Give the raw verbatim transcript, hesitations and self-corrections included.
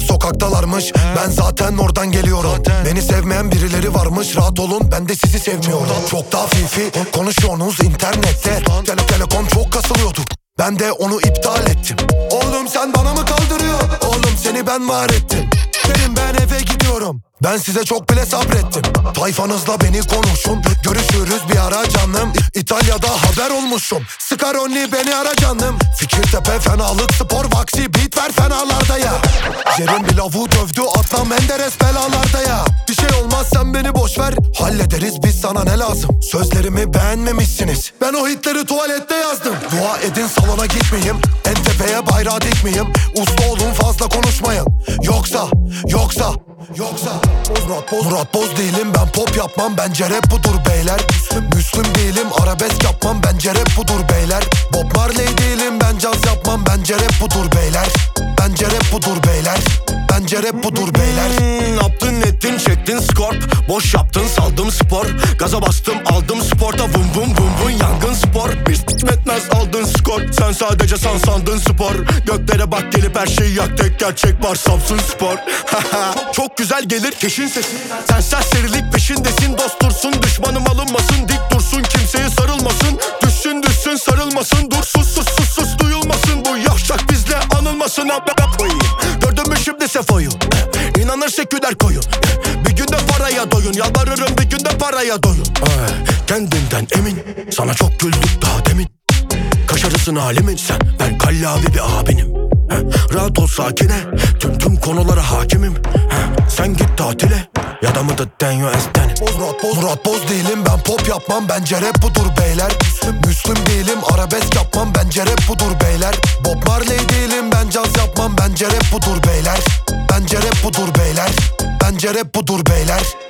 sokaktalarmış. Ben zaten oradan geliyorum. Beni sevmeyen birileri varmış. Rahat olun, ben de sizi sevmiyorum. Çok daha fifi konuşuyorsunuz internette. Tele telekom çok kasılıyordu, ben de onu iptal ettim. Oğlum sen bana mı kaldırıyorsun? Oğlum seni ben var ettim. Derim ben eve gidiyorum, ben size çok bile sabrettim. Tayfanızla beni konuşun, görüşürüz bir ara canım. İtalya'da haber olmuşum, Scaroni beni ara canım. Fikirtepe fenalık spor, vaksi beat ver fenalarda ya. Yerim bir lavu dövdü, Adnan Menderes belalarda ya. Bir şey olmaz sen beni boş ver, hallederiz biz, sana ne lazım? Sözlerimi beğenmemişsiniz, ben o hitleri tuvalette yazdım. Dua edin salona gitmeyeyim, en tepeye bayrağı dikmeyeyim. Usta olun fazla konuşmayın, yoksa Yoksa Yoksa Murat Boz, Murat Boz değilim ben, pop yapmam, bence rap budur beyler. Müslüm değilim, arabesk yapmam, bence rap budur beyler. Bob Marley değilim ben, caz yapmam, bence rap budur beyler. Bence rap budur beyler. Bence rap budur beyler. hmm, Yaptın ettin çektin skorp, boş yaptın saldım spor. Gaza bastım aldım sporta, vum vum vum vum yangın spor. Bir s**metmez aldın skor, sen sadece san sandın spor. Göklere bak gelip her şeyi yak, tek gerçek var Samsun Spor. Çok güzel gelir keşin sesi, sen serserilik peşindesin. Dost dursun düşmanım alınmasın, dik dursun kimseye sarılmasın. Düşsün düşsün sarılmasın, dur sus sus sus sus duyulmasın. Bu yavşak bizle anılmasın. Gördün mü şimdi Sefo'yu, İnanır seküler koyun. Bir günde paraya doyun, yalvarırım bir günde paraya doyun. Kendinden emin, sana çok güldük daha demin. Kaşarısın halimin sen, ben kallavi bir abinim. Rahat ol sakine, tüm tüm konulara hakimim. Sen git tatile, ya da mı da denyo esten. Murat Boz, Murat Boz değilim ben, pop yapmam, bence rap budur beyler. Müslüm değilim, arabesk yapmam, bence rap budur beyler. Bob Marley değilim ben, caz yapmam, bence rap budur beyler. Bence rap budur beyler. Bence rap budur beyler.